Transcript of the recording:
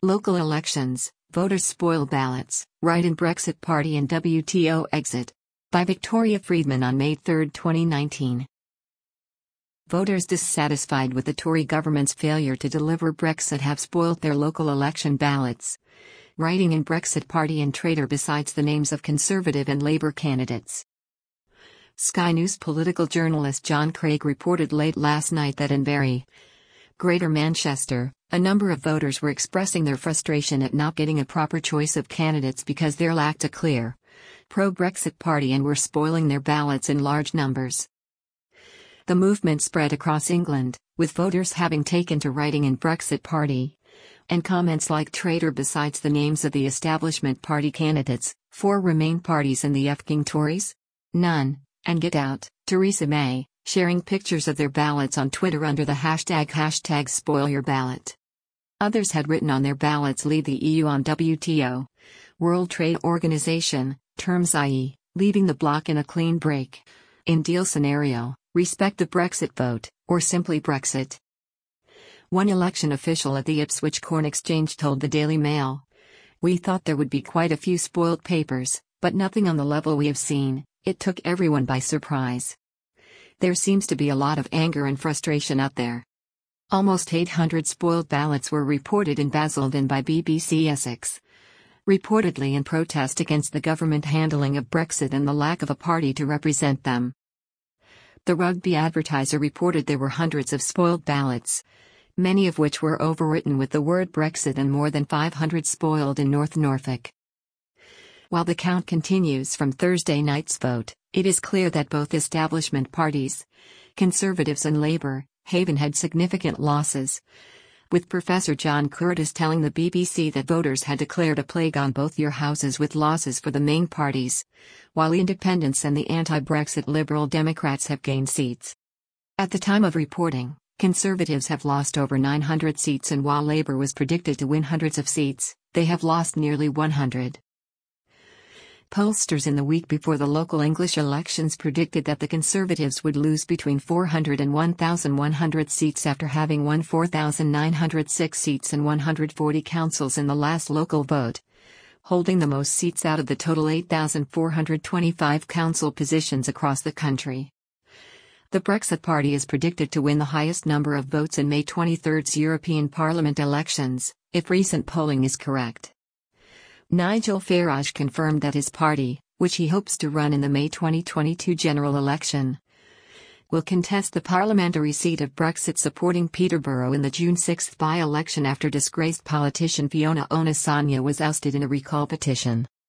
Local elections, voters spoil ballots, write-in Brexit party and WTO exit. By Victoria Friedman on May 3, 2019. Voters dissatisfied with the Tory government's failure to deliver Brexit have spoilt their local election ballots, writing in Brexit party and traitor besides the names of Conservative and Labour candidates. Sky News political journalist John Craig reported late last night that in Bury, Greater Manchester, a number of voters were expressing their frustration at not getting a proper choice of candidates because there lacked a clear, pro-Brexit party and were spoiling their ballots in large numbers. The movement spread across England, with voters having taken to writing in Brexit party, and comments like traitor besides the names of the establishment party candidates, 4 Remain parties and the F-king Tories? None, and Get Out, Theresa May, sharing pictures of their ballots on Twitter under the hashtag #SpoilYourBallot. Others had written on their ballots leave the EU on WTO, World Trade Organization, terms i.e., leaving the bloc in a clean break. In deal scenario, respect the Brexit vote, or simply Brexit. One election official at the Ipswich Corn Exchange told the Daily Mail, "We thought there would be quite a few spoiled papers, but nothing on the level we have seen. It took everyone by surprise. There seems to be a lot of anger and frustration out there." Almost 800 spoiled ballots were reported in Basildon by BBC Essex, reportedly in protest against the government handling of Brexit and the lack of a party to represent them. The Rugby Advertiser reported there were hundreds of spoiled ballots, many of which were overwritten with the word Brexit and more than 500 spoiled in North Norfolk. While the count continues from Thursday night's vote, it is clear that both establishment parties, Conservatives and Labour, have had significant losses, with Professor John Curtis telling the BBC that voters had declared a plague on both your houses with losses for the main parties, while independents and the anti-Brexit Liberal Democrats have gained seats. At the time of reporting, Conservatives have lost over 900 seats, and while Labour was predicted to win hundreds of seats, they have lost nearly 100. Pollsters in the week before the local English elections predicted that the Conservatives would lose between 400 and 1,100 seats after having won 4,906 seats and 140 councils in the last local vote, holding the most seats out of the total 8,425 council positions across the country. The Brexit Party is predicted to win the highest number of votes in May 23's European Parliament elections, if recent polling is correct. Nigel Farage confirmed that his party, which he hopes to run in the May 2022 general election, will contest the parliamentary seat of Brexit supporting Peterborough in the June 6 by-election after disgraced politician Fiona Onasanya was ousted in a recall petition.